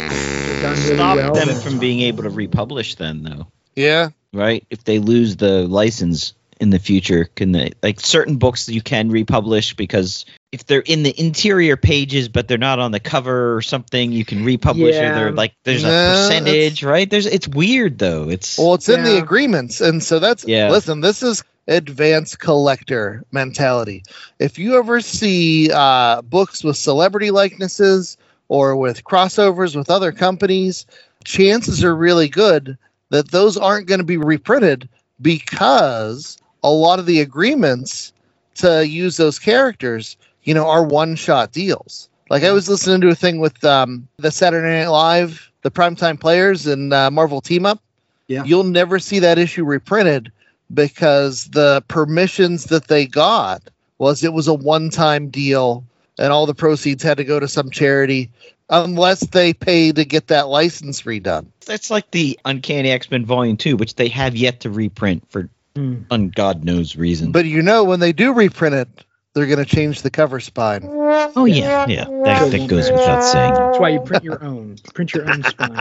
Stop them from being able to republish then, though. Yeah. Right? If they lose the license in the future, can they, like, certain books you can republish because if they're in the interior pages but they're not on the cover or something, you can republish, or they're like there's a percentage, right? It's weird though. It's in the agreements, and so that's listen, this is advanced collector mentality. If you ever see books with celebrity likenesses or with crossovers with other companies, chances are really good that those aren't going to be reprinted because a lot of the agreements to use those characters, are one-shot deals. Like, I was listening to a thing with the Saturday Night Live, the Primetime Players, and Marvel Team Up. Yeah. You'll never see that issue reprinted because the permissions that they got it was a one-time deal, and all the proceeds had to go to some charity unless they pay to get that license redone. That's like the Uncanny X-Men Volume 2, which they have yet to reprint for God knows reason. But when they do reprint it, they're going to change the cover spine. Oh yeah. That goes without saying. That's why you print your own. Print your own spine.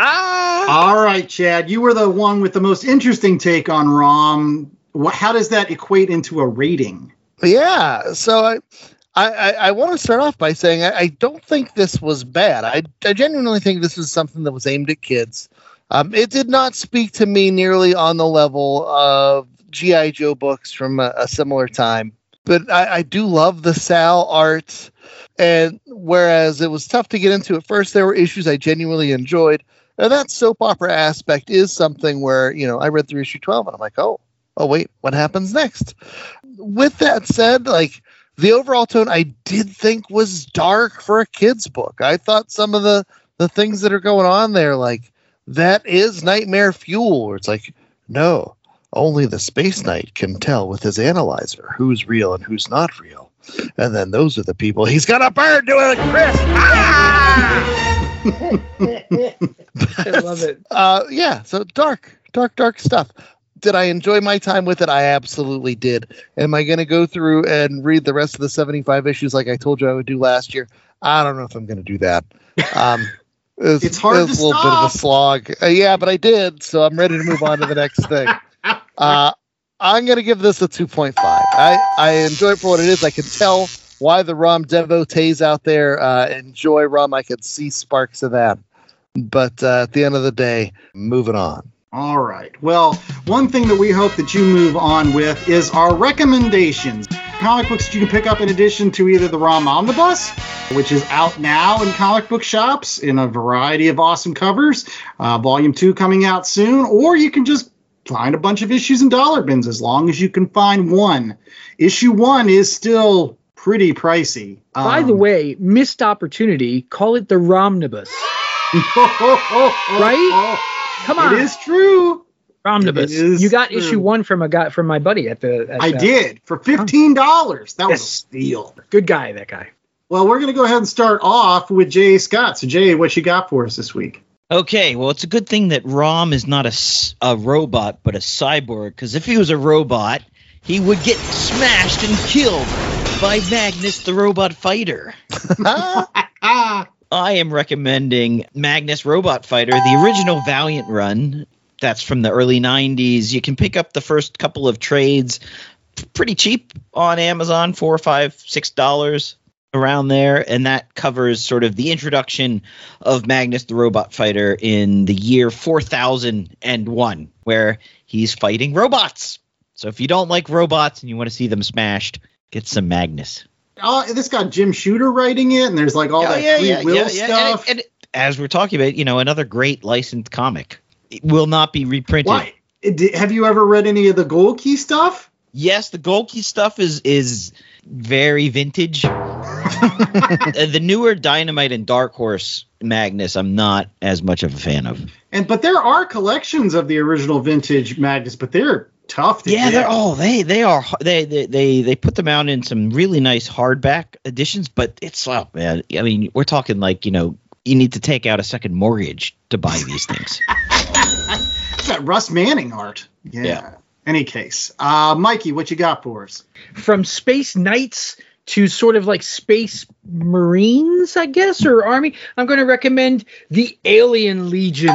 All right, Chad, you were the one with the most interesting take on ROM. How does that equate into a rating? Yeah, so I want to start off by saying I don't think this was bad. I genuinely think this was something that was aimed at kids. It did not speak to me nearly on the level of G.I. Joe books from a similar time. But I do love the Sal art. And whereas it was tough to get into at first, there were issues I genuinely enjoyed. And that soap opera aspect is something where, I read through issue 12 and I'm like, oh, wait, what happens next? With that said, like, the overall tone I did think was dark for a kid's book. I thought some of the things that are going on there, like, that is nightmare fuel, where it's like, no, only the Space Knight can tell with his analyzer who's real and who's not real. And then those are the people he's got a bird doing it, Chris. I love it. Yeah, so dark stuff. Did I enjoy my time with it? I absolutely did. Am I going to go through and read the rest of the 75 issues like I told you I would do last year? I don't know if I'm going to do that. It's hard to stop. It was a little bit of a slog. Yeah, but I did, so I'm ready to move on to the next thing. I'm going to give this a 2.5. I enjoy it for what it is. I can tell why the ROM devotees out there enjoy ROM. I could see sparks of that. But at the end of the day, moving on. All right. Well, one thing that we hope that you move on with is our recommendations. Comic books that you can pick up in addition to either the ROM Omnibus, which is out now in comic book shops in a variety of awesome covers, Volume 2 coming out soon, or you can just find a bunch of issues in dollar bins as long as you can find one. Issue 1 is still pretty pricey. By the way, missed opportunity, call it the Romnibus. Right? Come on. It is true. Omnibus. You got issue 1 from my buddy at the. I did for $15. That was a steal. Good guy, that guy. Well, we're going to go ahead and start off with Jay Scott. So, Jay, what you got for us this week? Okay, well, it's a good thing that Rom is not a robot, but a cyborg, because if he was a robot, he would get smashed and killed by Magnus the Robot Fighter. I am recommending Magnus Robot Fighter, the original Valiant run. That's from the early 90s. You can pick up the first couple of trades pretty cheap on Amazon, $4, $5, $6. Around there, and that covers sort of the introduction of Magnus the Robot Fighter in the year 4001, where he's fighting robots. So if you don't like robots and you want to see them smashed, get some Magnus. Oh, this got Jim Shooter writing it, and there's like all that free will stuff. And as we're talking about, another great licensed comic. It will not be reprinted. Why? Have you ever read any of the Gold Key stuff? Yes, the Gold Key stuff is very vintage. The newer Dynamite and Dark Horse Magnus, I'm not as much of a fan of. But there are collections of the original vintage Magnus, but they're tough to get. They put them out in some really nice hardback editions, but it's man. I mean, we're talking like you need to take out a second mortgage to buy these things. It's that Russ Manning art. Yeah. Any case, Mikey, what you got for us? From Space Knights to sort of like Space Marines, I guess, or Army, I'm going to recommend the Alien Legion,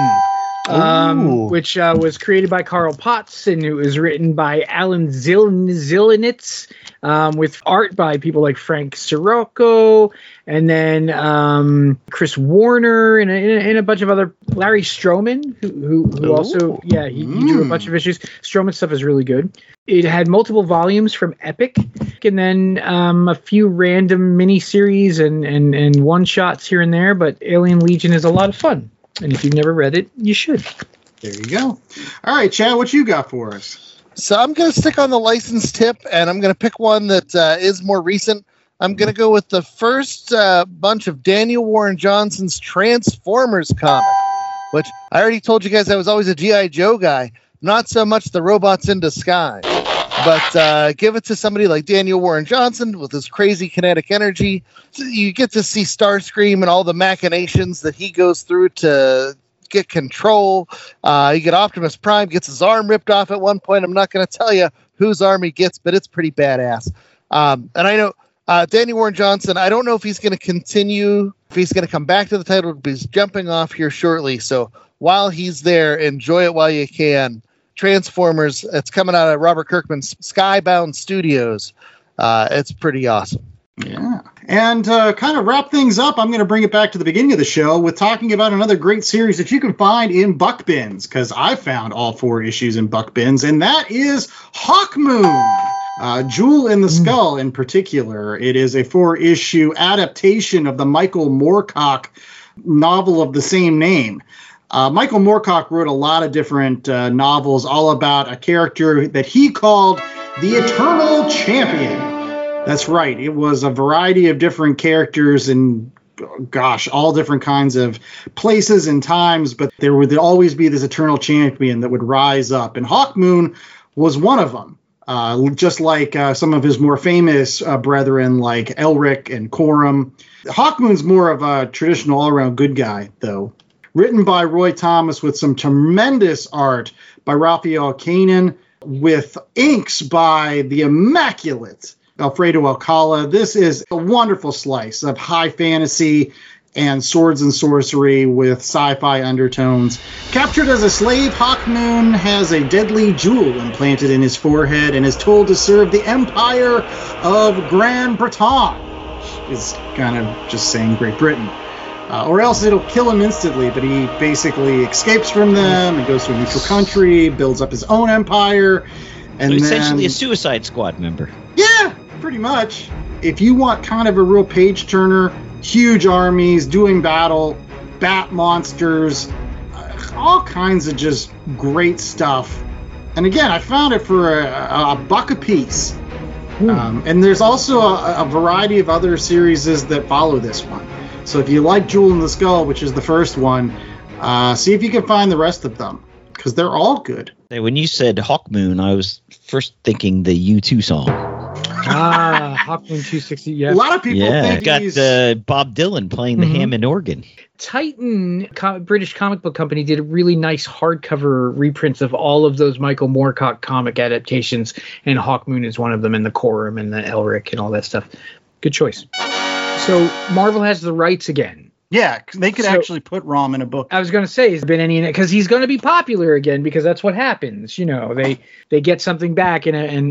which was created by Carl Potts, and it was written by Alan Zilinitz, with art by people like Frank Sirocco, and then Chris Warner, and a bunch of other, Larry Stroman, who also, he drew a bunch of issues. Stroman stuff is really good. It had multiple volumes from Epic, and then a few random mini-series and one-shots here and there, but Alien Legion is a lot of fun. And if you've never read it, you should. There you go. All right, Chad, what you got for us? So I'm going to stick on the license tip, and I'm going to pick one that is more recent. I'm going to go with the first bunch of Daniel Warren Johnson's Transformers comic, which I already told you guys I was always a G.I. Joe guy. Not so much the robots in disguise. But give it to somebody like Daniel Warren Johnson with his crazy kinetic energy. You get to see Starscream and all the machinations that he goes through to get control. You get Optimus Prime, gets his arm ripped off at one point. I'm not going to tell you whose arm he gets, but it's pretty badass. And I know Daniel Warren Johnson, I don't know if he's going to continue, if he's going to come back to the title, but he's jumping off here shortly. So while he's there, enjoy it while you can. Transformers, it's coming out of Robert Kirkman's Skybound Studios. It's pretty awesome. Yeah. And kind of wrap things up, I'm going to bring it back to the beginning of the show with talking about another great series that you can find in Buck Bins, because I found all 4 issues in Buck Bins, and that is Hawkmoon. Jewel in the Skull in particular. It is a 4-issue adaptation of the Michael Moorcock novel of the same name. Michael Moorcock wrote a lot of different novels all about a character that he called the Eternal Champion. That's right. It was a variety of different characters in, all different kinds of places and times, but there would always be this Eternal Champion that would rise up. And Hawkmoon was one of them, just like some of his more famous brethren like Elric and Corum. Hawkmoon's more of a traditional all-around good guy, though. Written by Roy Thomas with some tremendous art by Raphael Kanan, with inks by the immaculate Alfredo Alcala. This is a wonderful slice of high fantasy and swords and sorcery with sci-fi undertones. Captured as a slave, Hawkmoon has a deadly jewel implanted in his forehead and is told to serve the Empire of Grand Breton. Is kind of just saying Great Britain. Or else it'll kill him instantly, but he basically escapes from them and goes to a neutral country, builds up his own empire. And so essentially a Suicide Squad member. Yeah, pretty much. If you want kind of a real page-turner, huge armies, doing battle, bat monsters, all kinds of just great stuff. And again, I found it for a buck a piece. And there's also a variety of other series that follow this one. So if you like Jewel in the Skull, which is the first one, see if you can find the rest of them, because they're all good. Hey, when you said Hawkmoon, I was first thinking the U2 song. Hawkmoon 260. Yeah, a lot of people think got Bob Dylan playing the Hammond organ. Titan, British comic book company, did a really nice hardcover reprints of all of those Michael Moorcock comic adaptations, and Hawkmoon is one of them, and the Corum and the Elric and all that stuff. Good choice. So Marvel has the rights again. Yeah, they could actually put Rom in a book. I was going to say, has there been any in it? Because he's going to be popular again, because that's what happens. You know, they get something back,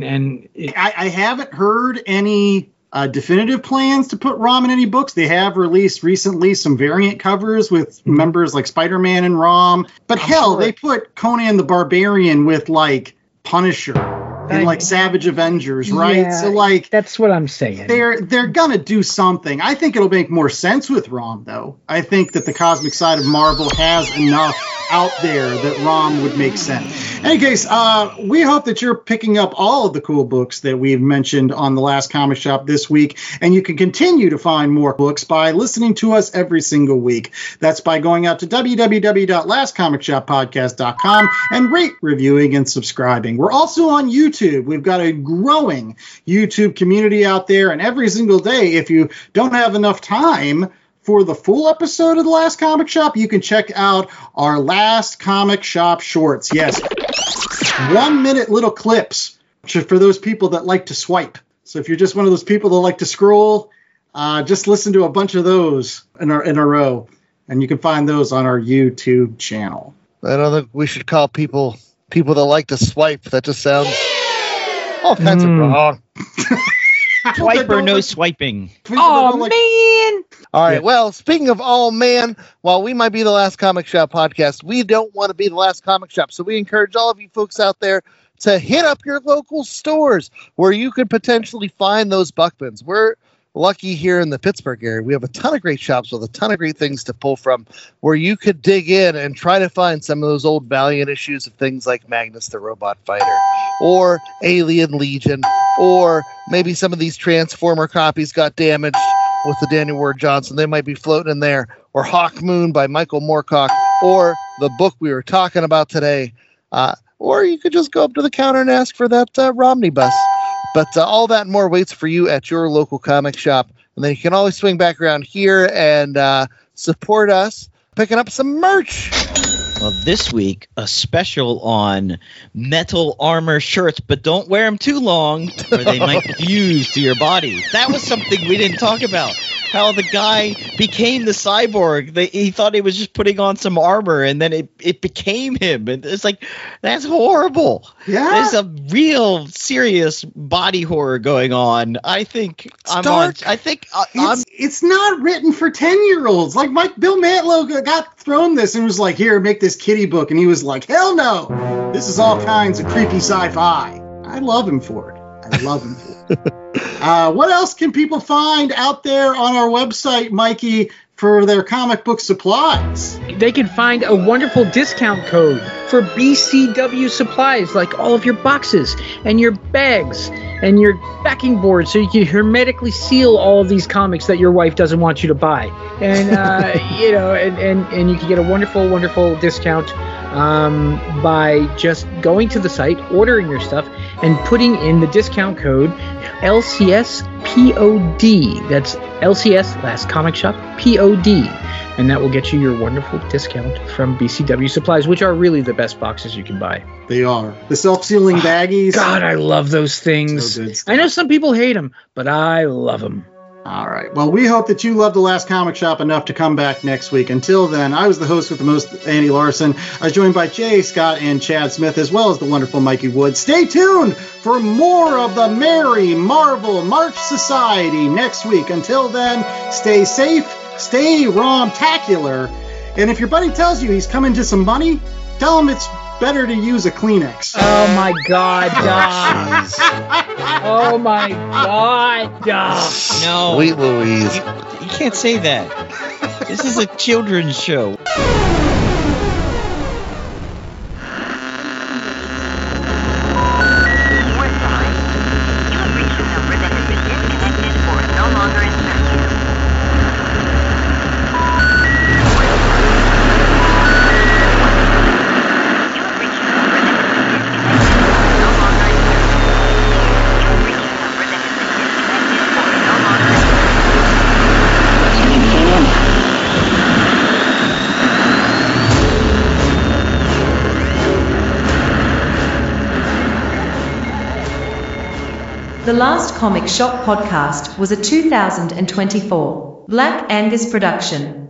I haven't heard any definitive plans to put Rom in any books. They have released recently some variant covers with members like Spider-Man and Rom. But they put Conan the Barbarian with like Punisher and like Savage Avengers, right? Yeah, so like that's what I'm saying. They're gonna do something. I think it'll make more sense with Rom, though. I think that the cosmic side of Marvel has enough out there that Rom would make sense. In any case, we hope that you're picking up all of the cool books that we've mentioned on the Last Comic Shop this week, and you can continue to find more books by listening to us every single week. That's by going out to www.lastcomicshoppodcast.com and rate, reviewing, and subscribing. We're also on YouTube. We've got a growing YouTube community out there, and every single day, if you don't have enough time for the full episode of The Last Comic Shop, you can check out our Last Comic Shop shorts. Yes, 1 minute little clips for those people that like to swipe. So if you're just one of those people that like to scroll, just listen to a bunch of those in a row, and you can find those on our YouTube channel. I don't think we should call people that like to swipe. That just sounds all kinds of wrong. Swipe or no swiping. Oh, man. All right. Well, speaking of all man, while we might be the Last Comic Shop podcast, we don't want to be the Last Comic Shop. So we encourage all of you folks out there to hit up your local stores where you could potentially find those Buckmans. We're lucky here in the Pittsburgh area. We have a ton of great shops with a ton of great things to pull from where you could dig in and try to find some of those old Valiant issues of things like Magnus the Robot Fighter or Alien Legion, or maybe some of these Transformer copies got damaged with the Daniel Ward Johnson. They might be floating in there. Or Hawkmoon by Michael Moorcock, or the book we were talking about today. Or you could just go up to the counter and ask for that Romney bus. But all that and more waits for you at your local comic shop. And then you can always swing back around here and support us picking up some merch. Well, this week, a special on metal armor shirts, but don't wear them too long or they might fuse to your body. That was something we didn't talk about. How the guy became the cyborg. He thought he was just putting on some armor, and then it became him. And it's like, that's horrible. Yeah. There's a real serious body horror going on. I think it's not written for 10-year-olds. Like Bill Mantlo got thrown this and was like, here, make this kiddie book. And he was like, hell no. This is all kinds of creepy sci-fi. I love him for it. What else can people find out there on our website, Mikey, for their comic book supplies? They can find a wonderful discount code for BCW supplies, like all of your boxes and your bags and your backing board, so you can hermetically seal all of these comics that your wife doesn't want you to buy. And and you can get a wonderful discount by just going to the site, ordering your stuff, and putting in the discount code LCSPOD. That's LCS, Last Comic Shop, POD. And that will get you your wonderful discount from BCW Supplies, which are really the best boxes you can buy. They are. The self-sealing baggies. God, I love those things. So good stuff. I know some people hate them, but I love them. All right. Well, we hope that you love The Last Comic Shop enough to come back next week. Until then, I was the host with the most, Andy Larson. I was joined by Jay Scott and Chad Smith, as well as the wonderful Mikey Wood. Stay tuned for more of the Merry Marvel March Society next week. Until then, stay safe, stay Rom-tacular, and if your buddy tells you he's coming to some money, tell him it's better to use a Kleenex. Oh my God, Doc. Oh my God, Doc. No. Sweet Louise. You can't say that. This is a children's show. The Last Comic Shop podcast was a 2024 Black Angus production.